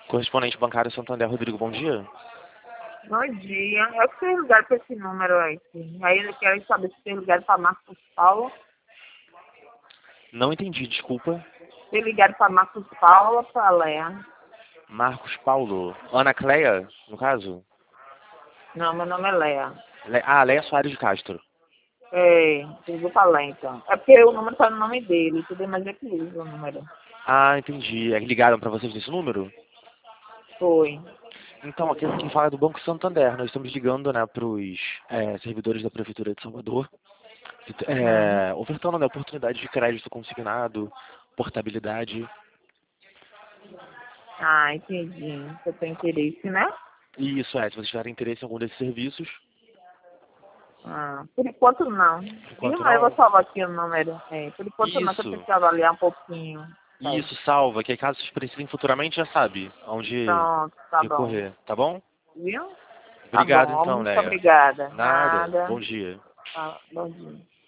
Correspondente bancário Santander, Rodrigo, bom dia. Bom dia. Eu que vocês ligaram para esse número aí. Aí eu quero saber se vocês ligaram para Marcos Paulo. Não entendi, desculpa. Vocês ligaram para Marcos Paulo ou para Léa? Marcos Paulo. Ana Cleia, no caso? Não, meu nome é Léa. Leia Soares de Castro. É, ligou para Léa então. É porque o número tá no nome dele, entendeu? Mas é que usa o número. Ah, entendi. É que ligaram pra vocês desse número? Foi. Então, aqui quem fala é do Banco Santander. Nós estamos ligando, né, pros servidores da Prefeitura de Salvador, ofertando, né, oportunidade de crédito consignado, portabilidade. Ah, entendi. Você tem interesse, né? E isso se vocês tiverem interesse em algum desses serviços, Ah, por enquanto não. Viu? enquanto Mas eu vou não. salvar aqui o número. É, por enquanto não, que eu tenho Isso, que avaliar um pouquinho. isso salva, que aí caso vocês precisem futuramente já sabe aonde Pronto, tá bom. recorrer, tá bom? Viu? Tá Obrigado bom. então, Muito Leia. obrigada. Nada. Nada. Bom dia. Tá, bom dia.